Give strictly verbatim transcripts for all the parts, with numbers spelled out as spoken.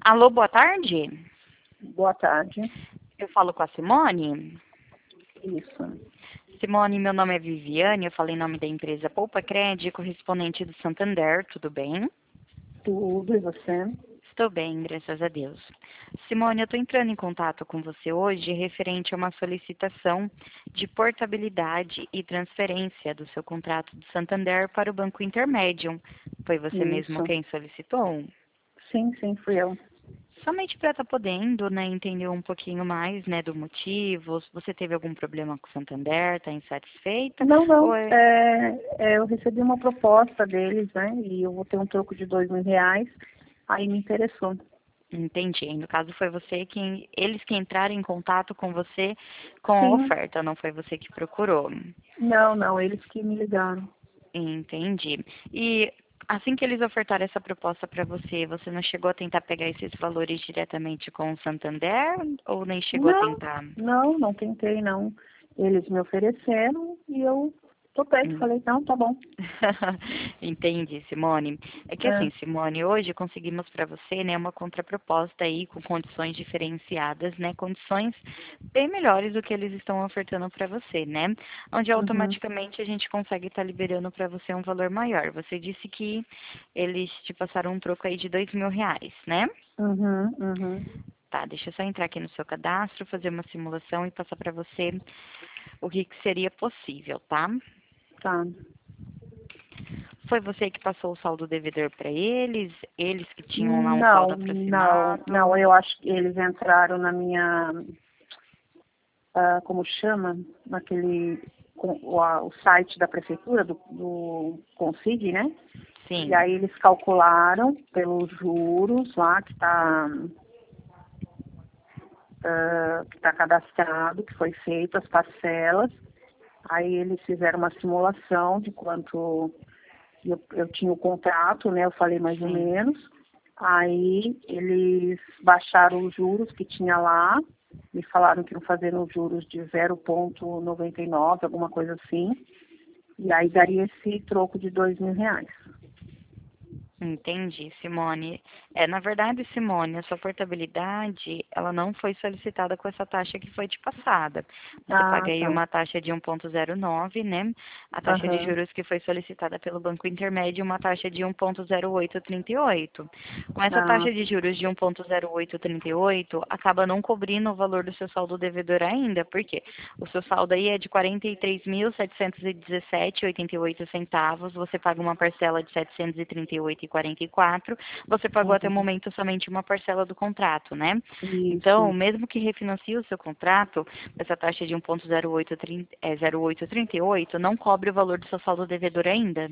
Alô, boa tarde. Boa tarde. Eu falo com a Simone. Isso. Simone, meu nome é Viviane, eu falei em nome da empresa Poupa Cred, correspondente do Santander, tudo bem? Tudo, e você? Estou bem, graças a Deus. Simone, eu estou entrando em contato com você hoje referente a uma solicitação de portabilidade e transferência do seu contrato do Santander para o Banco Intermédio. Foi você mesmo Isso. quem solicitou? Sim, sim, fui eu. Somente para estar podendo, né, entender um pouquinho mais, né, do motivo, se você teve algum problema com o Santander, está insatisfeita, Não, ou não. é... É, é, eu recebi uma proposta deles, né? E eu vou ter um troco de dois mil reais. Aí me interessou. Entendi. No caso, foi você que, eles que entraram em contato com você com a Sim. oferta, não foi você que procurou. Não, não, eles que me ligaram. Entendi. E assim que eles ofertaram essa proposta para você, você não chegou a tentar pegar esses valores diretamente com o Santander ou nem chegou a Não, tentar? não, não tentei, não. Eles me ofereceram e eu topei. Falei, não, tá bom. Entendi, Simone. É que É. assim, Simone, hoje conseguimos para você, né, uma contraproposta aí com condições diferenciadas, né, condições bem melhores do que eles estão ofertando para você, né, onde Uhum, automaticamente a gente consegue estar liberando para você um valor maior. Você disse que eles te passaram um troco aí de dois mil reais, né? uhum, uhum. Tá, deixa eu só entrar aqui no seu cadastro, fazer uma simulação e passar para você o que, que seria possível, tá? Tá. Foi você que passou o saldo devedor para eles? Eles que tinham lá um saldo Não, não, não. aproximado? Eu acho que eles entraram na minha, ah, como chama, naquele, com- o, a- o site da prefeitura, do, do Consig, né? E Sim, aí eles calcularam pelos juros lá que está que tá cadastrado, que foi feito, as parcelas. Aí eles fizeram uma simulação de quanto eu, eu tinha o contrato, né? Eu falei mais ou sim. menos. Aí eles baixaram os juros que tinha lá, me falaram que iam fazer nos juros de zero vírgula noventa e nove, alguma coisa assim. E aí daria esse troco de dois mil reais. Entendi, Simone. É, na verdade, Simone, a sua portabilidade, ela não foi solicitada com essa taxa que foi te passada. Você Ah, paga aí tá. uma taxa de um ponto zero nove, né? A taxa de Aham. juros que foi solicitada pelo Banco Intermédio, uma taxa de um ponto zero oito trinta e oito. Com essa Ah, taxa de juros de um ponto zero oito trinta e oito, acaba não cobrindo o valor do seu saldo devedor ainda. Por quê? O seu saldo aí é de quarenta e três mil setecentos e dezessete vírgula oitenta e oito centavos. Você paga uma parcela de setecentos e trinta e oito vírgula quarenta e quatro. Você pagou até o uhum. momento somente uma parcela do contrato, né? Então, Isso. mesmo que refinancie o seu contrato, essa taxa de um ponto zero oito trinta e oito não cobre o valor do seu saldo devedor ainda.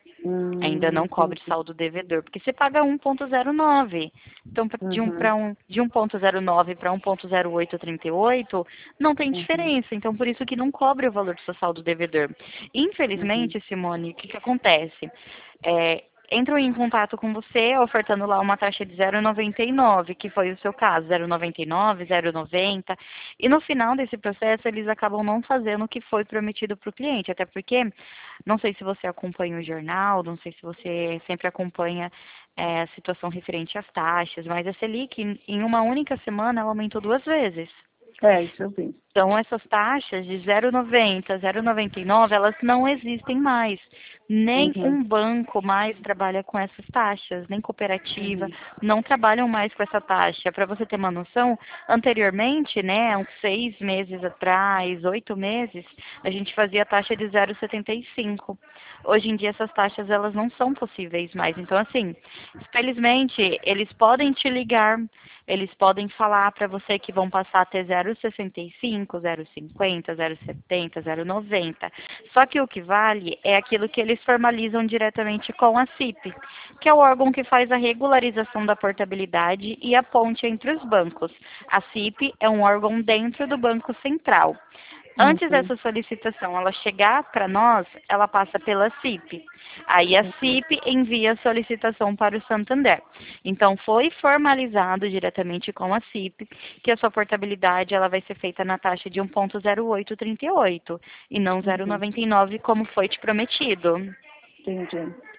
Ainda Hum, não cobre entendi. saldo devedor, porque você paga um ponto zero nove. Então, pra- de um Uhum, para um, de um ponto zero nove para um ponto zero oito trinta e oito, não tem uhum, diferença. Então, por isso que não cobre o valor do seu saldo devedor. uhum, Infelizmente, Simone, o que que acontece? É, entram em contato com você ofertando lá uma taxa de zero vírgula noventa e nove, que foi o seu caso, zero vírgula noventa e nove, zero vírgula noventa, e no final desse processo eles acabam não fazendo o que foi prometido para o cliente, até porque não sei se você acompanha o jornal, não sei se você sempre acompanha é, a situação referente às taxas, mas a Selic, em em uma única semana, ela aumentou duas vezes. é, isso eu vi. Então, essas taxas de zero vírgula noventa, zero vírgula noventa e nove, elas não existem mais. Nem Uhum, um banco mais trabalha com essas taxas, nem cooperativa, uhum, não trabalham mais com essa taxa. Para você ter uma noção, anteriormente, né, uns seis meses atrás, oito meses, a gente fazia taxa de zero vírgula setenta e cinco. Hoje em dia, essas taxas, elas não são possíveis mais. Então, assim, felizmente, eles podem te ligar, eles podem falar para você que vão passar a ter zero vírgula sessenta e cinco, zero vírgula cinquenta, zero vírgula setenta, zero vírgula noventa. Só que o que vale é aquilo que eles formalizam diretamente com a C I P, que é o órgão que faz a regularização da portabilidade e a ponte entre os bancos. A C I P é um órgão dentro do Banco Central. Antes uhum, dessa solicitação ela chegar para nós, ela passa pela C I P. Aí a uhum, C I P envia a solicitação para o Santander. Então foi formalizado diretamente com a C I P que a sua portabilidade ela vai ser feita na taxa de um ponto zero oito trinta e oito e não uhum, zero vírgula noventa e nove como foi te prometido. entendi.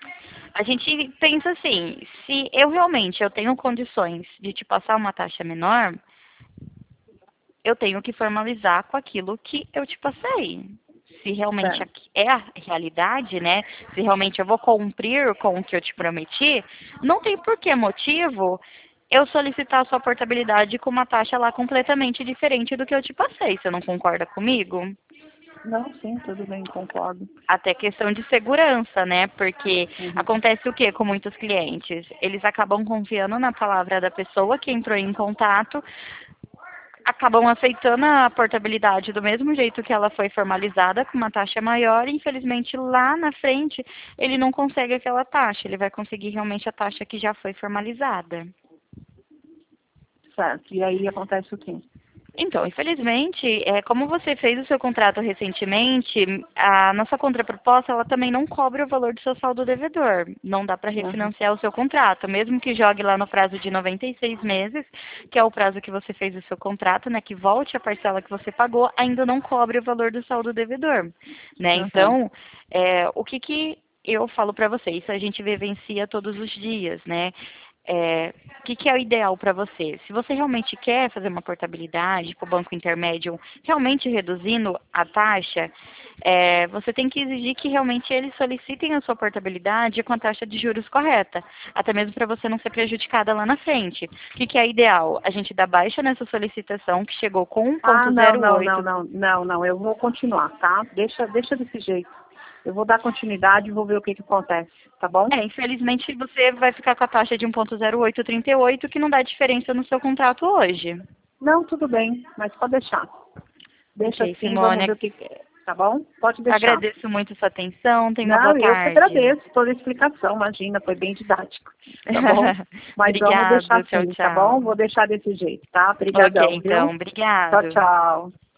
A gente pensa assim, se eu realmente eu tenho condições de te passar uma taxa menor, eu tenho que formalizar com aquilo que eu te passei. Se realmente Certo. aqui é a realidade, né? Se realmente eu vou cumprir com o que eu te prometi, não tem por que motivo eu solicitar a sua portabilidade com uma taxa lá completamente diferente do que eu te passei. Você não concorda comigo? Não, sim, tudo bem, concordo. Até questão de segurança, né? Porque Uhum. acontece o que com muitos clientes? Eles acabam confiando na palavra da pessoa que entrou em contato, acabam aceitando a portabilidade do mesmo jeito que ela foi formalizada, com uma taxa maior, e infelizmente lá na frente ele não consegue aquela taxa, ele vai conseguir realmente a taxa que já foi formalizada. Certo. E aí acontece o quê? Então, infelizmente, é, como você fez o seu contrato recentemente, a nossa contraproposta ela também não cobre o valor do seu saldo devedor. Não dá para Uhum. refinanciar o seu contrato, mesmo que jogue lá no prazo de noventa e seis meses, que é o prazo que você fez o seu contrato, né, que volte a parcela que você pagou, ainda não cobre o valor do saldo devedor, né? Uhum. Então, é, o que que eu falo para você? Isso a gente vivencia todos os dias, né? É, o que, que é o ideal para você? Se você realmente quer fazer uma portabilidade para o banco intermédio, realmente reduzindo a taxa, é, você tem que exigir que realmente eles solicitem a sua portabilidade com a taxa de juros correta, até mesmo para você não ser prejudicada lá na frente. O que, que é ideal? A gente dá baixa nessa solicitação que chegou com Ah, não, não, não, um ponto zero oito. não, não, não, eu vou continuar, tá? Deixa, deixa desse jeito. Eu vou dar continuidade e vou ver o que que acontece, tá bom? É, infelizmente você vai ficar com a taxa de um ponto zero oito trinta e oito, que não dá diferença no seu contrato hoje. Não, tudo bem, mas pode deixar. Deixa Ok, assim, vamos Simone, ver o que, tá bom? Pode deixar. agradeço muito sua atenção. Tenha uma boa Não, eu que tarde. agradeço toda a explicação, imagina, foi bem didático, tá bom? Mas vamos deixar Obrigado. Tchau, assim, tá bom? tchau. Vou deixar desse jeito, tá? Ok, Obrigadão, viu? então. Tchau, Obrigado. tchau.